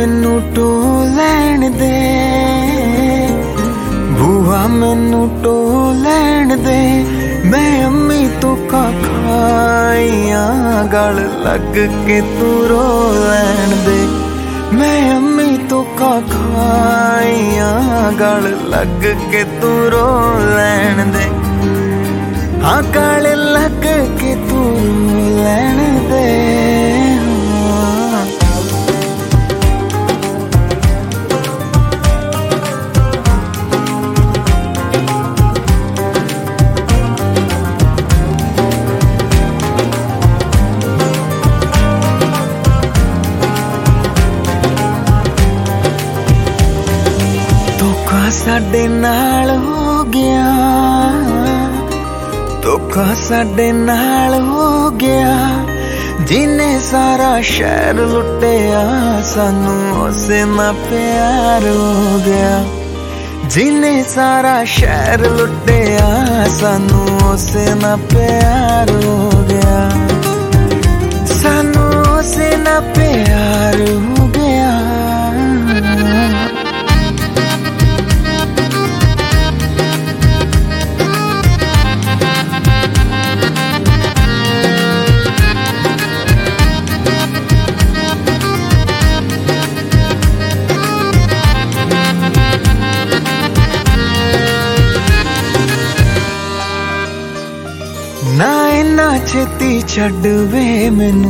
मैनू टो लैण दे, बुआ मैनू टो लैण दे। मैं अम्मी तो का खाइया गल लग के तू रो लैण दे। मैं अम्मी तो का खाइया गल लग के तू रो लैण दे। हाँ गल लग के तू रो लैण दे। धोखा साडे नाल हो गया, धोखा साडे नाल हो गया। जिन्हें सारा शहर लुटिया सानू उसे ना प्यार हो गया। जिन्हें सारा शहर लुटिया सानू उसे ना प्यार हो गया। सानू उसे ना प्यार हो गया। ना इन्ना छेती छड़ वे मैनू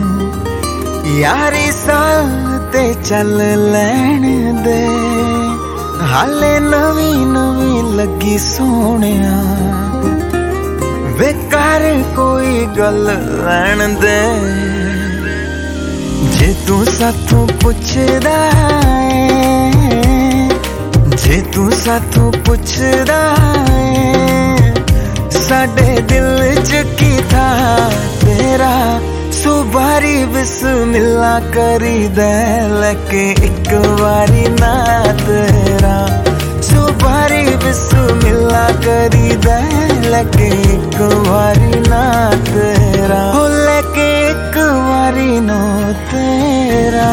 यारी साल ते चल लैण दे। हाले नवी नवी लगी सोनिया वे कर कोई गल लैण दे। जे तू साथों पुछदा है, जे तू साथों पुछदा है साडे दिल च की था तेरा। सुबारी बिस्मिल्ला करी दे लेके एक बारी ना तेरा। सुबारी बिस्मिल्ला करी दे लेके एक बारी ना तेरा। हो लेके एक बारी नो तेरा।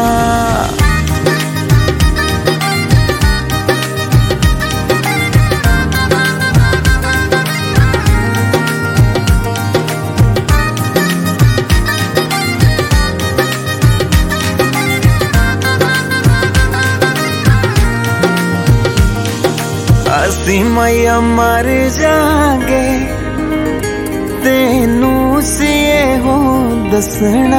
असी मैया मर जागे तेनू सिए हो दसना।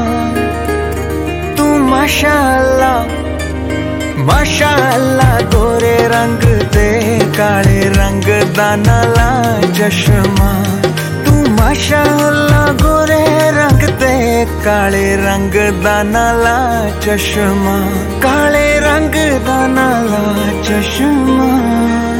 तू माशाअल्लाह माशाअल्लाह गोरे रंग ते काले रंग दा नाला चश्मा। तू माशाअल्लाह गोरे रंग ते काले रंग दा नाला चश्मा। काले रंग दा नाला चश्मा।